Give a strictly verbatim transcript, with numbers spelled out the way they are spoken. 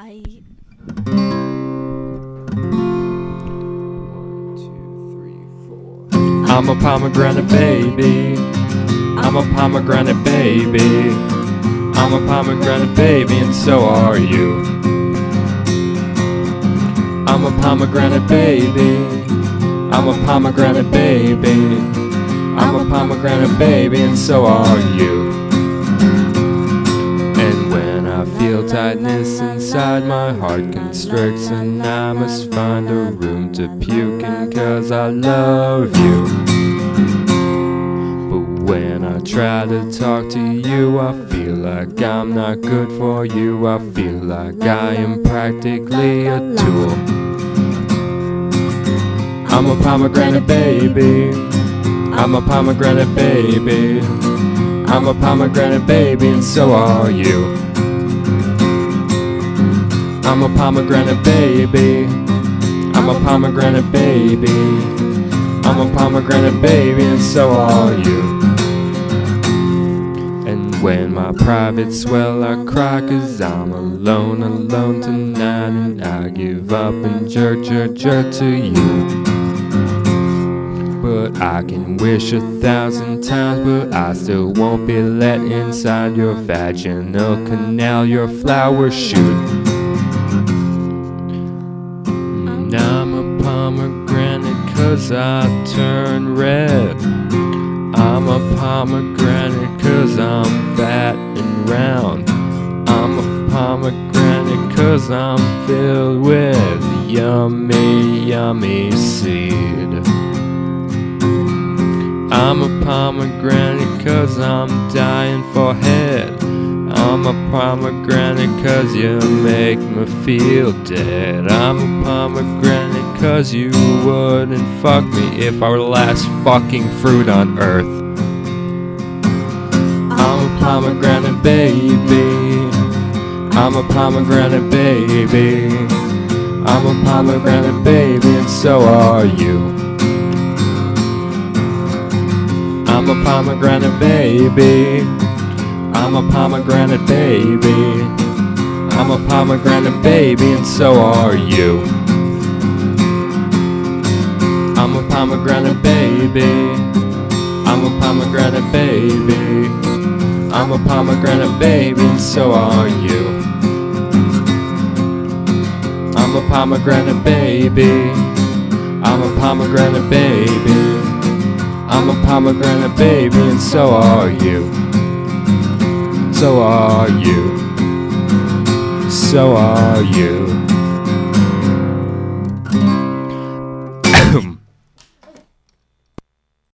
Bye. One, two, three, four. I'm a pomegranate baby. I'm a pomegranate baby. I'm a pomegranate baby, and so are you. I'm a pomegranate baby. I'm a pomegranate baby. I'm a pomegranate baby, and so are you. And when I feel tightness inside, my heart constricts, and I must find a room to puke in, 'cause I love you. But when I try to talk to you, I feel like I'm not good for you. I feel like I am practically a tool. I'm a pomegranate baby. I'm a pomegranate baby. I'm a pomegranate baby, and so are you. I'm a pomegranate baby. I'm a pomegranate baby. I'm a pomegranate baby, and so are you. And when my privates swell, I cry, 'cause I'm alone, alone tonight, and I give up and jerk, jerk, jerk to you. But I can wish a thousand times, but I still won't be let inside your vaginal canal, your flower shoot. And I'm a pomegranate 'cause I turn red. I'm a pomegranate 'cause I'm fat and round. I'm a pomegranate 'cause I'm filled with yummy, yummy seed. I'm a pomegranate 'cause I'm dying for head. I'm a pomegranate 'cause you make me feel dead. I'm a pomegranate 'cause you wouldn't fuck me if I were the last fucking fruit on earth. I'm a pomegranate baby. I'm a pomegranate baby. I'm a pomegranate baby, and so are you. I'm a pomegranate baby. I'm a pomegranate baby. I'm a pomegranate baby, and so are you. I'm a pomegranate baby. I'm a pomegranate baby. I'm a pomegranate baby, and so are you. I'm a pomegranate baby. I'm a pomegranate baby. I'm a pomegranate baby, and so are you. So are you. So are you.